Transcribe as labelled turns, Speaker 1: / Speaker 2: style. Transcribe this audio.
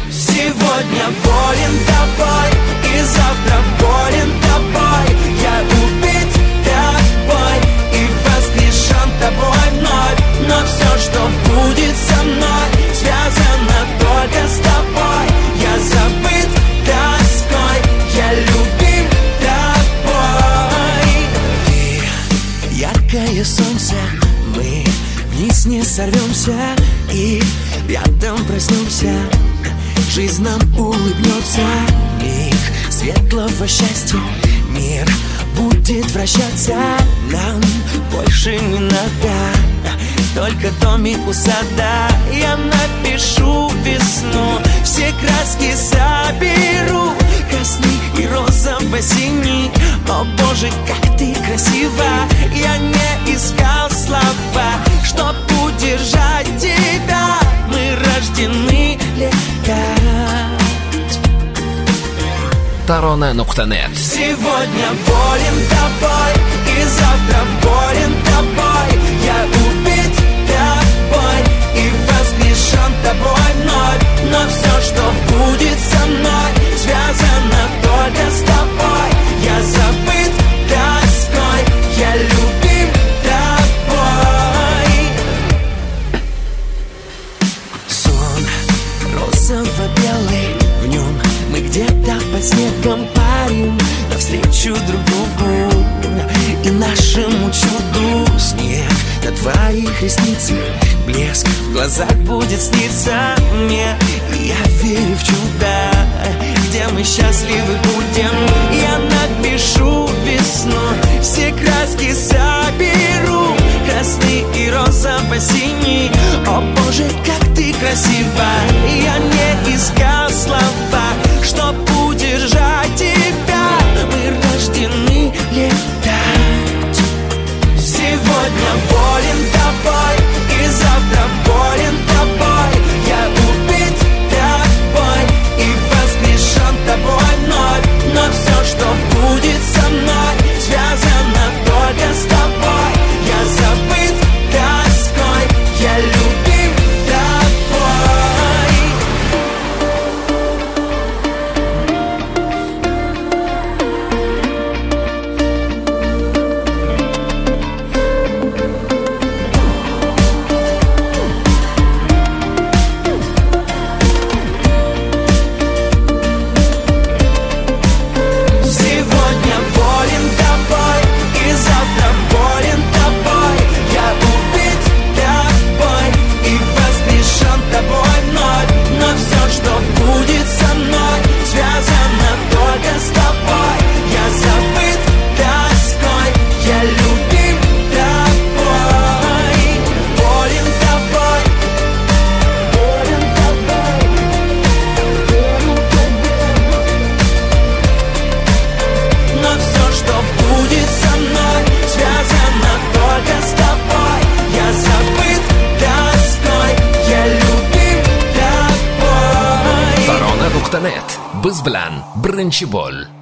Speaker 1: Сегодня болен тобой, и завтра болен тобой. Я убит тобой и воскрешен тобой вновь. Но все, что будет со мной, связано только с тобой. Я забыт тоской, я любим тобой. Ты яркое солнце, мы вниз не сорвемся и рядом проснемся. Жизнь нам улыбнется, миг светлого счастья. Мир будет вращаться, нам больше не надо только домик у сада. Я напишу весну, все краски соберу, красный и розово-синий. О боже, как ты красива! Я не искал слова, чтоб удержать тебя. Мы рождены летать.
Speaker 2: Tarona.net.
Speaker 1: Сегодня болен тобой, и завтра болен тобой. Я убит тобой и воскрешен тобой вновь. Но все, что будет со мной, связано только с тобой. Я забыт тоской, я любим тобой. Сон розово-белый, в нем мы где-то под снегом парим навстречу друг другу и нашему чуду. Снег на твоих ресницах, блеск в глазах будет сниться мне. И я верю в чудо, где мы счастливы будем. Я напишу весну, все краски соберу, красный и розово-синий. О боже, как ты красива! Я не искал слова, чтоб удержать тебя. Мы рождены летать. Сегодня болен тобой, и завтра болен тобой. Я убит тобой и воскрешен тобой вновь. Но все, что будет со мной, связано только с тобой. Я забыт тоской, я любим тобой. Сегодня болен тобой, и завтра болен тобой. Я убит тобой и воскрешен тобой вновь. Но все, что будет со мной, связано только с тобой. Я забыт тоской, я любим тобой. Болен тобой, болен тобой, болен тобой. Но все, что будет со мной, связано только с тобой. Я забыт тоской, я любим тобой.
Speaker 2: Tarona.net. Biz bilan birinchi bo'l.